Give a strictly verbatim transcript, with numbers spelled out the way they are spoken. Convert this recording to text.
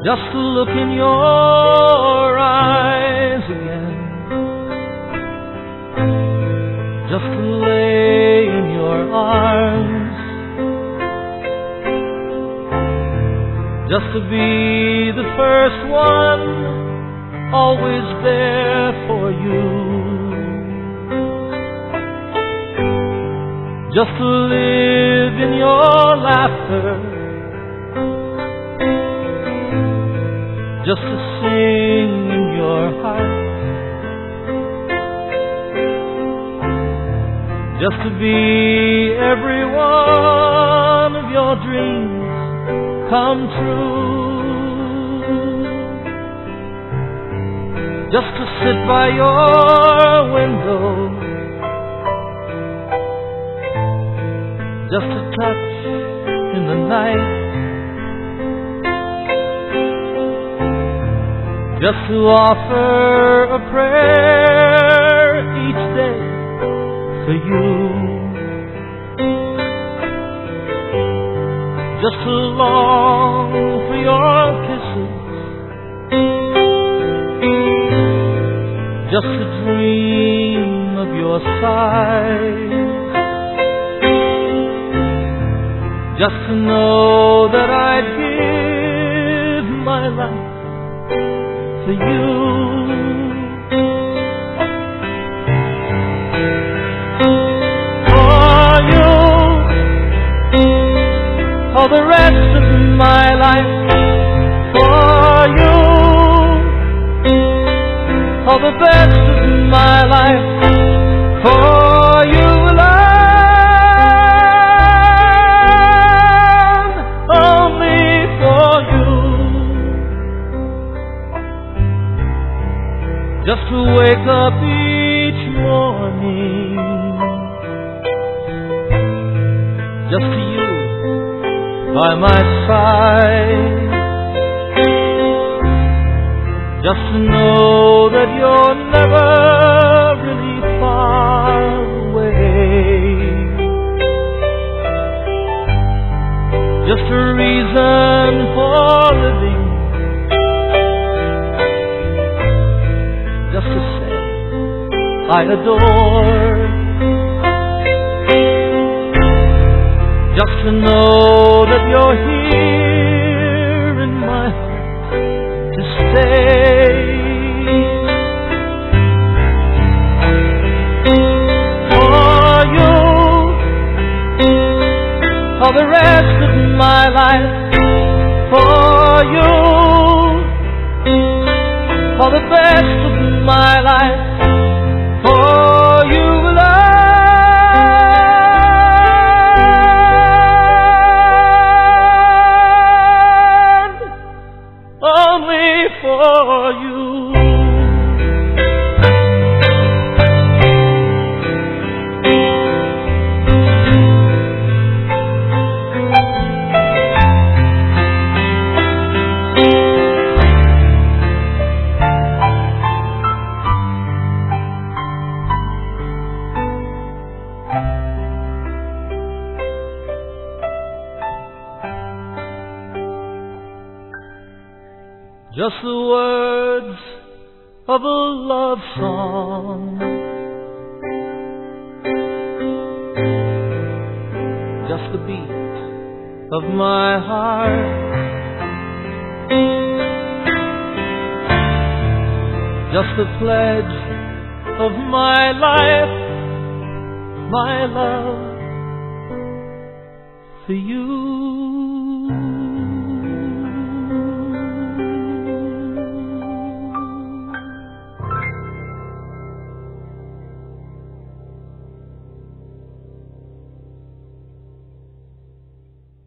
just to look in your eyes again, just to lay in your arms, just to be the first one, always there for you, just to live in your laughter, just to sing in your heart, just to be every one of your dreams come true, just to sit by your window, just to touch in the night, just to offer a prayer each day for you, just to long for your kisses, just to dream of your sighs, just to know that I'd give my life for you. For you, for the rest of my life. For you, for the best of my life. For you alone, only for you. Just to wake up each morning, just to you by my side, just to know that you're never really far away, just a reason for living, just to say I adore, just to know that you're here in my heart to stay. For you, for the rest of my life. For you, for the best of my life. For you alone, only for you. Just the words of a love song, just the beat of my heart, just the pledge of my life, my love for you.